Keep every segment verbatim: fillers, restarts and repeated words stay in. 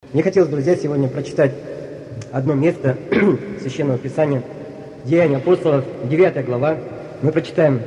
Мне хотелось, друзья, сегодня прочитать одно место Священного Писания, Деяния апостолов, девятая глава. Мы прочитаем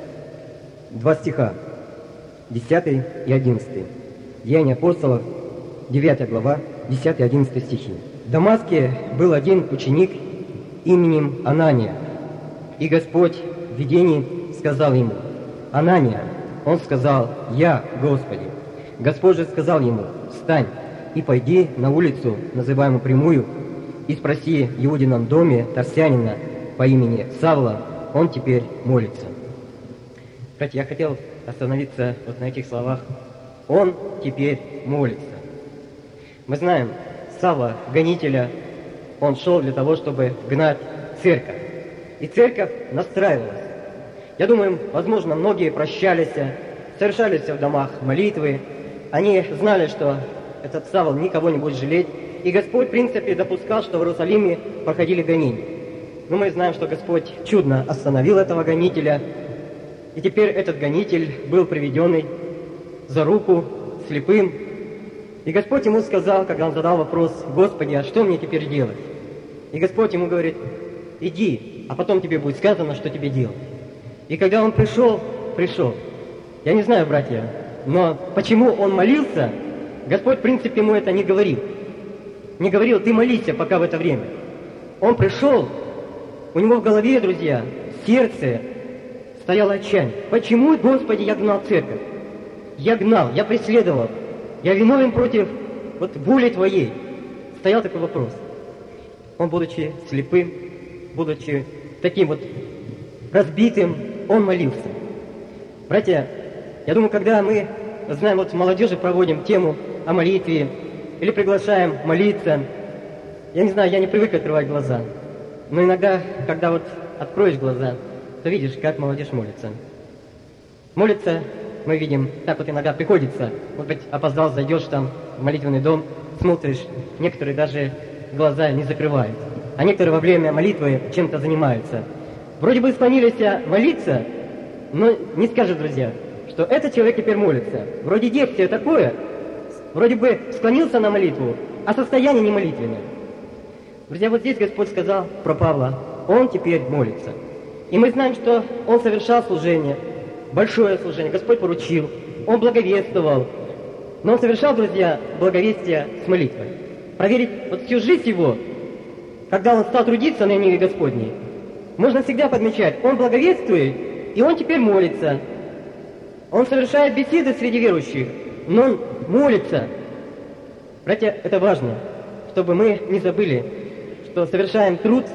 два стиха, десятый и одиннадцатый. Деяния апостолов, девятая глава, десятый и одиннадцатый стихи. В Дамаске был один ученик именем Анания, и Господь в видении сказал ему: «Анания». Он сказал: «Я, Господи». Господь же сказал ему: «Встань и пойди на улицу, называемую Прямую, и спроси в Иудином доме Тарсянина по имени Савла, он теперь молится». Кстати, я хотел остановиться вот на этих словах. Он теперь молится. Мы знаем, Савла, гонителя, он шел для того, чтобы гнать церковь. И церковь настраивалась. Я думаю, возможно, многие прощались, совершались в домах молитвы. Они знали, что этот Савл никого не будет жалеть. И Господь, в принципе, допускал, что в Иерусалиме проходили гонения. Но мы знаем, что Господь чудно остановил этого гонителя. И теперь этот гонитель был приведенный за руку слепым. И Господь ему сказал, когда он задал вопрос: «Господи, а что мне теперь делать?» И Господь ему говорит: «Иди, а потом тебе будет сказано, что тебе делать». И когда он пришел, пришел. Я не знаю, братья, но почему он молился, Господь, в принципе, ему это не говорил. Не говорил: «Ты молись пока в это время». Он пришел, у него в голове, друзья, в сердце стояло отчаяние. Почему, Господи, я гнал церковь? Я гнал, я преследовал. Я виновен против вот воли Твоей. Стоял такой вопрос. Он, будучи слепым, будучи таким вот разбитым, он молился. Братья, я думаю, когда мы, знаем, вот в молодежи проводим тему о молитве, или приглашаем молиться, я не знаю, я не привык открывать глаза, но иногда, когда вот откроешь глаза, то видишь, как молодежь молится. Молится, мы видим, так вот иногда приходится, может быть, опоздал, зайдешь там в молитвенный дом, смотришь, некоторые даже глаза не закрывают, а некоторые во время молитвы чем-то занимаются. Вроде бы склонились молиться, но не скажут, друзья, что этот человек теперь молится. Вроде действие такое, вроде бы склонился на молитву, а состояние не молитвенное. Друзья, вот здесь Господь сказал про Павла: он теперь молится. И мы знаем, что он совершал служение, большое служение, Господь поручил, он благовествовал. Но он совершал, друзья, благовестие с молитвой. Проверить вот всю жизнь его, когда он стал трудиться на ниве Господней, можно всегда подмечать: он благовествует, и он теперь молится. Он совершает беседы среди верующих, но он молится. Братья, это важно, чтобы мы не забыли, что совершаем труд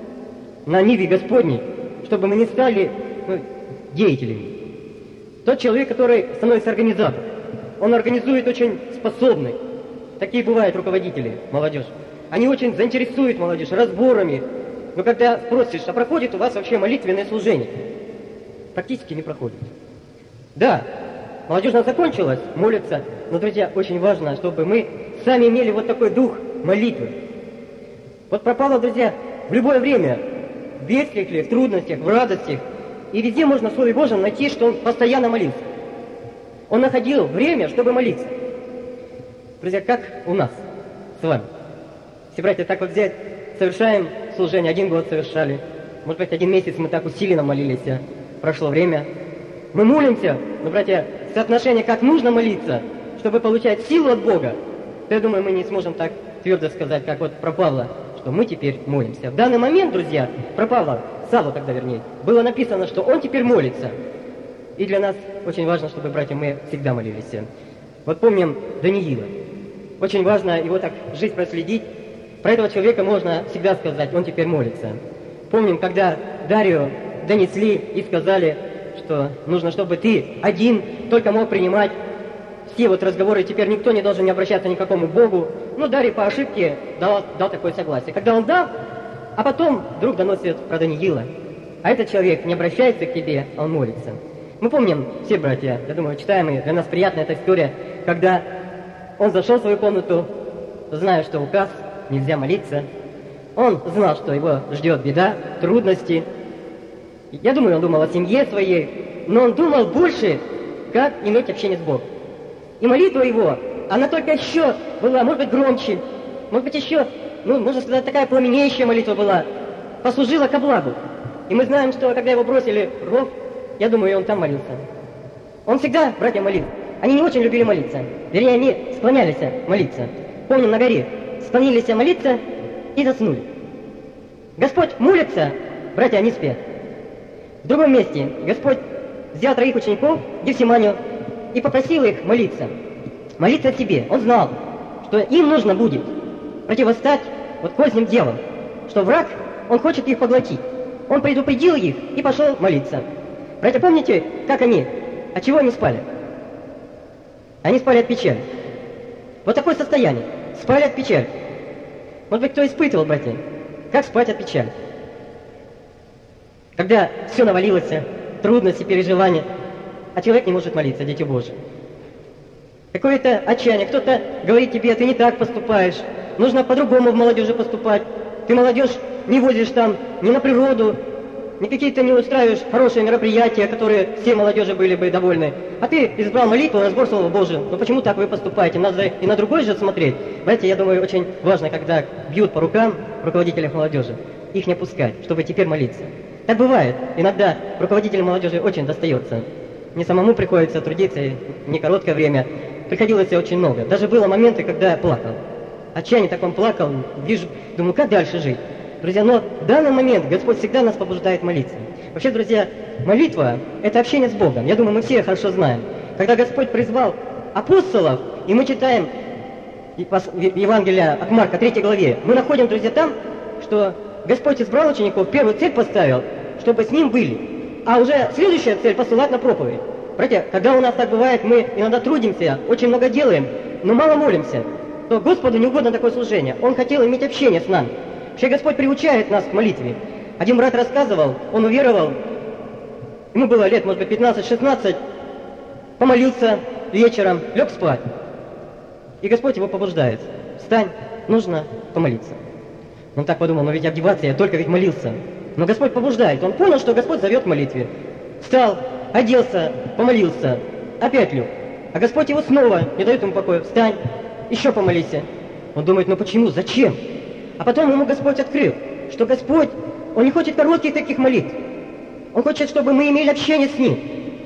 на ниве Господней, чтобы мы не стали ну, деятелями. Тот человек, который становится организатором, он организует очень способный. Такие бывают руководители, молодежь. Они очень заинтересуют молодежь разборами. Но когда спросишь, а проходит у вас вообще молитвенное служение? Практически не проходит. Да, молодежь у нас закончилась, молится, но, друзья, очень важно, чтобы мы сами имели вот такой дух молитвы. Вот про Павла, друзья, в любое время, в бедствиях ли, в трудностях, в радостях, и везде можно в Слове Божьем найти, что он постоянно молился. Он находил время, чтобы молиться. Друзья, как у нас с вами. Все братья, так вот взять, совершаем служение, один год совершали, может быть, один месяц мы так усиленно молились, прошло время. Мы молимся, но, братья, соотношение, как нужно молиться, чтобы получать силу от Бога, то, я думаю, мы не сможем так твердо сказать, как вот про Павла, что мы теперь молимся. В данный момент, друзья, про Павла, Савла тогда, вернее, было написано, что он теперь молится. И для нас очень важно, чтобы, братья, мы всегда молились. Вот помним Даниила. Очень важно его так жизнь проследить. Про этого человека можно всегда сказать: он теперь молится. Помним, когда Дарию донесли и сказали, что нужно, чтобы ты один только мог принимать все вот разговоры, теперь никто не должен не обращаться ни к какому Богу. Ну, Дарий по ошибке дал, дал такое согласие. Когда он дал, а потом вдруг доносит про Даниила. А этот человек не обращается к тебе, а он молится. Мы помним, все братья, я думаю, читаемые, для нас приятная эта история, когда он зашел в свою комнату, зная, что указ, нельзя молиться. Он знал, что его ждет беда, трудности. Я думаю, он думал о семье своей, но он думал больше, как иметь общение с Богом. И молитва его, она только еще была, может быть, громче, может быть, еще, ну, можно сказать, такая пламенеющая молитва была, послужила ко благу. И мы знаем, что когда его бросили в ров, я думаю, он там молился. Он всегда, братья, молил. Они не очень любили молиться. Вернее, они склонялись молиться. Помним, на горе склонились молиться и заснули. Господь молится, братья, не спят. В другом месте Господь взял троих учеников в Гефсиманию и попросил их молиться. Молиться о себе. Он знал, что им нужно будет противостать вот козням дьявола, что враг, он хочет их поглотить. Он предупредил их и пошел молиться. Братья, помните, как они, от чего они спали? Они спали от печали. Вот такое состояние. Спали от печали. Может быть, кто испытывал, братья, как спать от печали? Когда все навалилось, трудности, переживания, а человек не может молиться, дети Божьи. Какое-то отчаяние. Кто-то говорит тебе, ты не так поступаешь, нужно по-другому в молодежи поступать. Ты молодежь не возишь там ни на природу, ни какие-то не устраиваешь хорошие мероприятия, которые все молодежи были бы довольны. А ты избрал молитву, разбор Слова Божьего. Ну почему так вы поступаете? Надо и на другой же смотреть. Братья, я думаю, очень важно, когда бьют по рукам руководителях молодежи, их не пускать, чтобы теперь молиться. Так бывает. Иногда руководителям молодежи очень достается. Мне самому приходится трудиться, не короткое время. Приходилось очень много. Даже было моменты, когда я плакал. Отчаяние так он плакал, вижу, думаю, как дальше жить? Друзья, но в данный момент Господь всегда нас побуждает молиться. Вообще, друзья, молитва – это общение с Богом. Я думаю, мы все хорошо знаем. Когда Господь призвал апостолов, и мы читаем Евангелие от Марка, третьей главе, мы находим, друзья, там, что Господь избрал учеников, первую цель поставил, чтобы с ним были. А уже следующая цель – посылать на проповедь. Братья, когда у нас так бывает, мы иногда трудимся, очень много делаем, но мало молимся, то Господу не угодно такое служение. Он хотел иметь общение с нами. Вообще Господь приучает нас к молитве. Один брат рассказывал, он уверовал, ему было лет, может быть, пятнадцать-шестнадцать, помолился вечером, лег спать. И Господь его побуждает. Встань, нужно помолиться. Он так подумал, но ведь одеваться я только ведь молился. Но Господь побуждает. Он понял, что Господь зовет к молитве. Встал, оделся, помолился, опять лег. А Господь его снова не дает ему покоя. Встань, еще помолись. Он думает, ну почему, зачем? А потом ему Господь открыл, что Господь, Он не хочет коротких таких молитв. Он хочет, чтобы мы имели общение с Ним.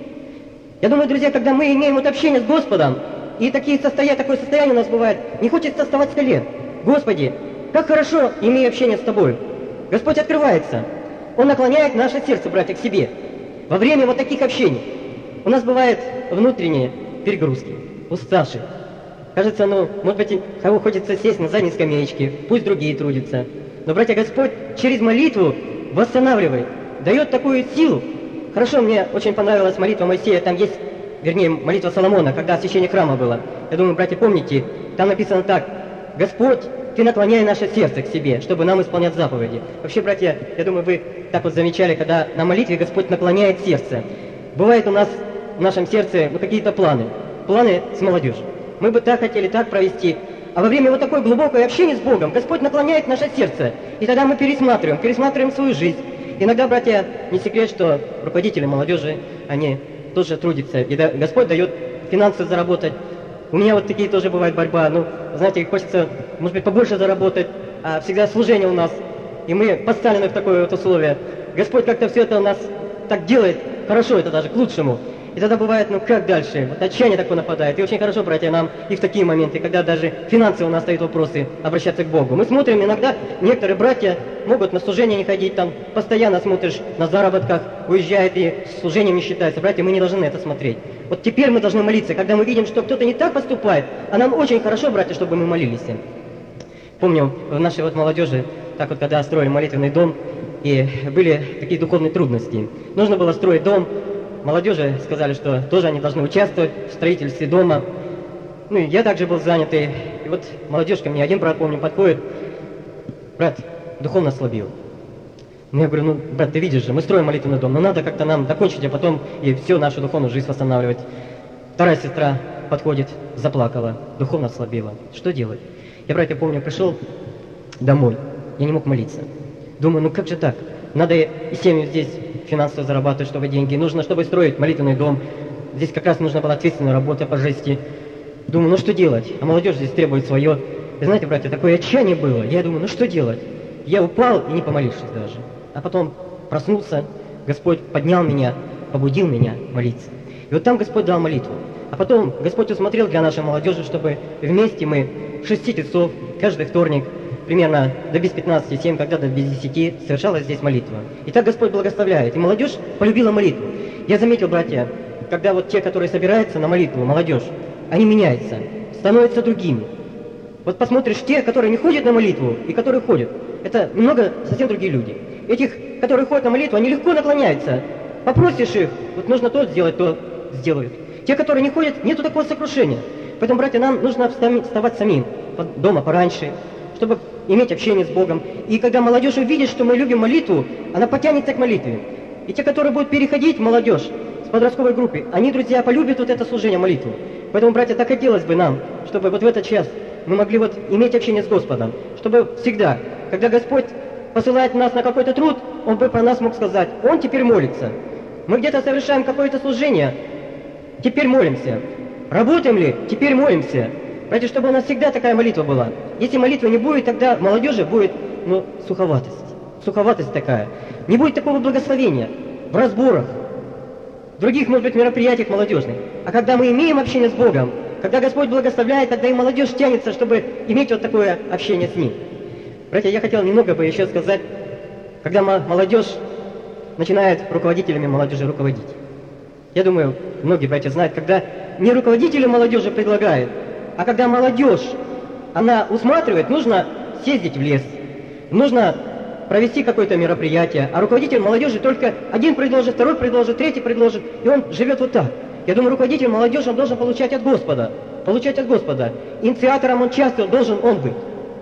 Я думаю, друзья, когда мы имеем вот общение с Господом, и такие состояния, такое состояние у нас бывает, не хочется вставать с колен. Господи, как хорошо иметь общение с Тобой. Господь открывается. Он наклоняет наше сердце, братья, к себе. Во время вот таких общений у нас бывают внутренние перегрузки, уставшие. Кажется, ну, может быть, кого хочется сесть на задней скамеечке, пусть другие трудятся. Но, братья, Господь через молитву восстанавливает, дает такую силу. Хорошо, мне очень понравилась молитва Моисея, там есть, вернее, молитва Соломона, когда освящение храма было. Я думаю, братья, помните, там написано так: «Господь, Ты наклоняй наше сердце к себе, чтобы нам исполнять заповеди». Вообще, братья, я думаю, вы так вот замечали, когда на молитве Господь наклоняет сердце. Бывает у нас в нашем сердце ну, какие-то планы, планы с молодежью. Мы бы так хотели, так провести. А во время вот такой глубокой общения с Богом Господь наклоняет наше сердце. И тогда мы пересматриваем, пересматриваем свою жизнь. Иногда, братья, не секрет, что руководители молодежи, они тоже трудятся. И да, Господь дает финансы заработать. У меня вот такие тоже бывает борьба. Ну, знаете, хочется, может быть, побольше заработать. А всегда служение у нас. И мы поставлены в такое вот условие. Господь как-то все это у нас так делает. Хорошо это даже, к лучшему. И тогда бывает, ну как дальше? Вот отчаяние такое нападает. И очень хорошо, братья, нам и в такие моменты, когда даже финансы у нас стоят вопросы, обращаться к Богу. Мы смотрим, иногда некоторые братья могут на служение не ходить, там постоянно смотришь на заработках, уезжает и служением не считается. Братья, мы не должны это смотреть. Вот теперь мы должны молиться, когда мы видим, что кто-то не так поступает, а нам очень хорошо, братья, чтобы мы молились. Помню, в нашей вот молодежи, так вот, когда строили молитвенный дом, и были такие духовные трудности. Нужно было строить дом. Молодежи сказали, что тоже они должны участвовать в строительстве дома. Ну и я также был занят. И, и вот молодежь ко мне, один брат, помню, подходит: брат, духовно ослабил. Ну я говорю, ну, брат, ты видишь же, мы строим молитвенный дом, но надо как-то нам закончить, а потом и всю нашу духовную жизнь восстанавливать. Вторая сестра подходит, заплакала, духовно ослабила. Что делать? Я, братья, помню, пришел домой, я не мог молиться. Думаю, ну как же так? Надо и семью здесь финансово зарабатывать, чтобы деньги. Нужно, чтобы строить молитвенный дом. Здесь как раз нужна была ответственная работа по жести. Думаю, ну что делать? А молодежь здесь требует свое. И знаете, братья, такое отчаяние было. Я думаю, ну что делать? Я упал и не помолившись даже. А потом проснулся, Господь поднял меня, побудил меня молиться. И вот там Господь дал молитву. А потом Господь усмотрел для нашей молодежи, чтобы вместе мы в шести часов, каждый вторник, примерно до без пятнадцати семь, когда-то без десяти, совершалась здесь молитва. И так Господь благословляет. И молодежь полюбила молитву. Я заметил, братья, когда вот те, которые собираются на молитву, молодежь, они меняются, становятся другими. Вот посмотришь, те, которые не ходят на молитву и которые ходят, это немного совсем другие люди. Этих, которые ходят на молитву, они легко наклоняются. Попросишь их, вот нужно то сделать, то сделают. Те, которые не ходят, нету такого сокрушения. Поэтому, братья, нам нужно вставать самим дома пораньше, чтобы иметь общение с Богом. И когда молодежь увидит, что мы любим молитву, она потянется к молитве. И те, которые будут переходить, молодежь, с подростковой группы, они, друзья, полюбят вот это служение молитвы. Поэтому, братья, так хотелось бы нам, чтобы вот в этот час мы могли вот иметь общение с Господом, чтобы всегда, когда Господь посылает нас на какой-то труд, Он бы про нас мог сказать, Он теперь молится. Мы где-то совершаем какое-то служение, теперь молимся. Работаем ли? Теперь молимся. Братья, чтобы у нас всегда такая молитва была. Если молитвы не будет, тогда в молодежи будет, ну, суховатость. Суховатость такая. Не будет такого благословения в разборах, в других, может быть, мероприятиях молодежных. А когда мы имеем общение с Богом, когда Господь благословляет, тогда и молодежь тянется, чтобы иметь вот такое общение с Ним. Братья, я хотел немного бы еще сказать, когда молодежь начинает руководителями молодежи руководить. Я думаю, многие братья знают, когда не руководители молодежи предлагают, а когда молодежь, она усматривает, нужно съездить в лес, нужно провести какое-то мероприятие, а руководитель молодежи только один предложит, второй предложит, третий предложит, и он живет вот так. Я думаю, руководитель молодежи, он должен получать от Господа, получать от Господа. Инициатором он часто должен он быть.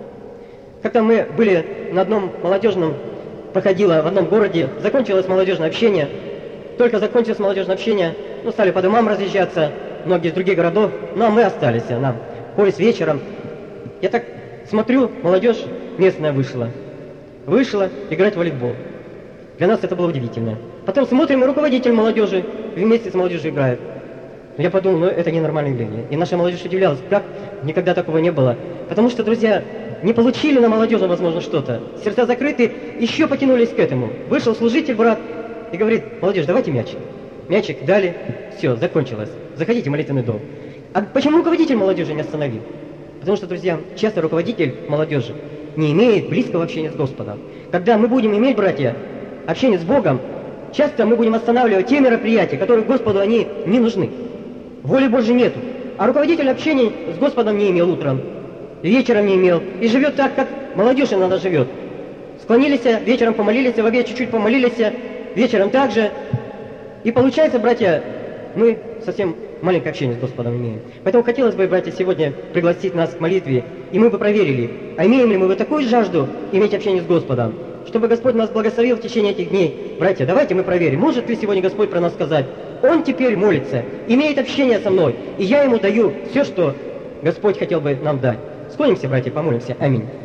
Как-то мы были на одном молодежном, проходило в одном городе, закончилось молодежное общение, только закончилось молодежное общение, ну, стали по домам разъезжаться, многие из других городов, ну, а мы остались, нам, поезд вечером. Я так смотрю, молодежь местная вышла, вышла играть в волейбол. Для нас это было удивительно. Потом смотрим, и руководитель молодежи вместе с молодежью играет. Я подумал, ну, это ненормальное явление. И наша молодежь удивлялась, как никогда такого не было. Потому что, друзья, не получили на молодежи, возможно, что-то. Сердца закрыты, еще потянулись к этому. Вышел служитель, брат, и говорит, молодежь, давайте мячик. Мячик дали, все, закончилось. Заходите в молитвенный дом. А почему руководитель молодежи не остановил? Потому что, друзья, часто руководитель молодежи не имеет близкого общения с Господом. Когда мы будем иметь, братья, общение с Богом, часто мы будем останавливать те мероприятия, которые Господу они не нужны. Воли Божьей нету. А руководитель общения с Господом не имел утром, вечером не имел. И живет так, как молодежь иногда живет. Склонились, вечером помолились, в обед чуть-чуть помолились, вечером также. И получается, братья, мы совсем маленькое общение с Господом имеем. Поэтому хотелось бы, братья, сегодня пригласить нас к молитве, и мы бы проверили, а имеем ли мы вот такую жажду иметь общение с Господом, чтобы Господь нас благословил в течение этих дней. Братья, давайте мы проверим, может ли сегодня Господь про нас сказать, Он теперь молится, имеет общение со мной, и я Ему даю все, что Господь хотел бы нам дать. Склонимся, братья, помолимся. Аминь.